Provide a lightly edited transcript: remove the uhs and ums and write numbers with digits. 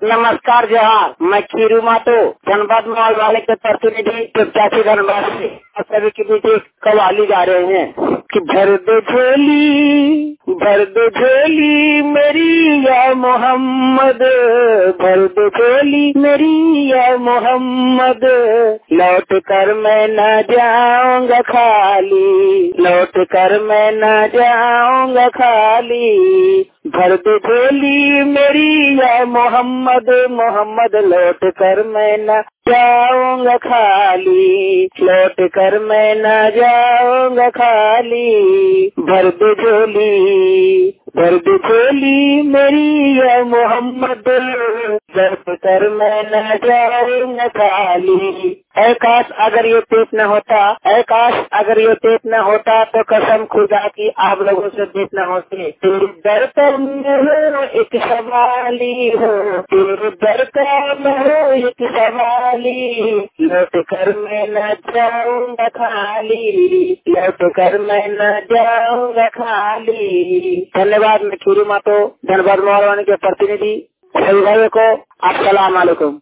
नमस्कार जोहार। मैं खीरू मातो धनबाद मॉल वाले के प्रतिनिधि प्रत्याशी धनबाद से सभी के बीच एक कवाली गा रहे हैं कि भर दो झोली मेरी या मोहम्मद, भर दो झोली मेरी या मोहम्मद, लौट कर मैं न जाऊंगा खाली, लौट कर मैं न जाऊंगा खाली, भर दो झोली मेरी या मोहम्मद, मोहम्मद, लौट कर मैं न जाऊंगा खाली, लौट कर मैं न जाऊंगा खाली, भर दो झोली मेरी या मोहम्मद, लौट कर मैं न जाऊंगा खाली। ऐ काश अगर ये पेट न होता, ऐ काश अगर ये पेट न होता तो कसम खुदा की आप लोगों से भेंट न होते। तेरे दर पर मैं हूँ एक सवाली हो, तेरे दर पर मैं हूँ एक सवाली, लौट कर मैं न जाऊंगा खाली, लौट कर मैं न जाऊंगा खाली। धन्यवाद। मैं खीरू मातो धनबाद मॉल वाले के प्रतिनिधि सभी भाइयों को अस्सलाम वालेकुम।